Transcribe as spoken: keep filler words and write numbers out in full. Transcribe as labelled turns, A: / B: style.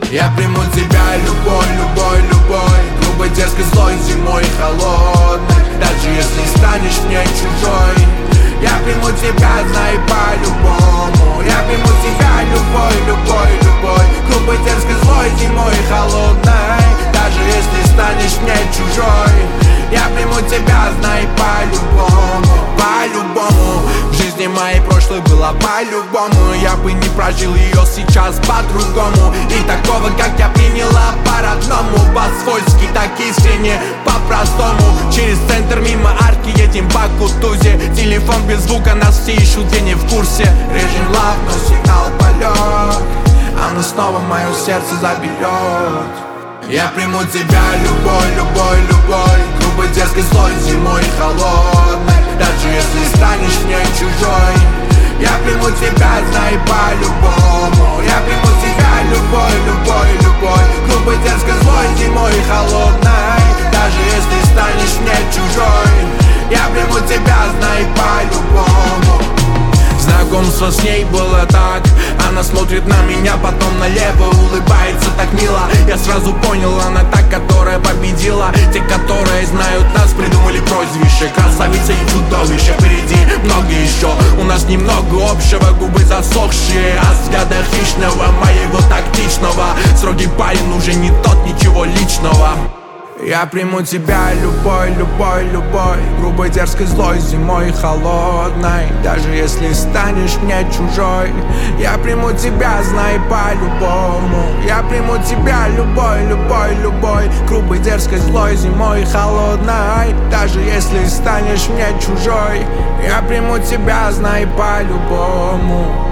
A: Я приму тебя любой, любой, любой, грубой, дерзкой, злой, зимой и холодной. Даже если станешь мне чужой, я приму тебя, знай, по-любому. Я приму тебя любой, любой, любой, грубой, дерзкой, злой, зимой и холодной. Даже если станешь мне чужой, я приму тебя, знай, по-любому, по-любому. В жизни моей прошлой было по-любому. Я бы не прожил ее сейчас по-другому. И такого, как я, приняла по-родному, по-свойски, так искренне, по-простому. Через центр мимо арки едем по Кутузе. Телефон без звука, нас все ищут, где не в курсе. Режем лав, но сигнал полет, она снова мое сердце заберет. Я приму тебя любой, любой, любой, грубой, дерзкой, злой, зимой и холодной. Даже если станешь мне чужой, я приму тебя, знай, по-любому. Я приму тебя любой, любой, любой, грубой, дерзкой, злой, зимой и холодной. Даже если станешь мне чужой, я приму тебя, знай, по-любому. Знакомство с ней было так. Она смотрит на меня, потом налево, улыбается так мило. Я сразу понял, она та, которая победила. Те, которые знают нас, придумали прозвище красавица и чудовище. Впереди много еще, у нас немного общего. Губы засохшие от взгляда хищного, моего тактичного. Строгий парень, уже не тот, ничего личного. Я приму тебя любой, любой, любой, грубой, дерзкой, злой, зимой и холодной. Даже если станешь мне чужой, я приму тебя, знай, по-любому. Я приму тебя любой, любой, любой, грубой, дерзкой, злой, зимой и холодной. Даже если станешь мне чужой, я приму тебя, знай, по-любому.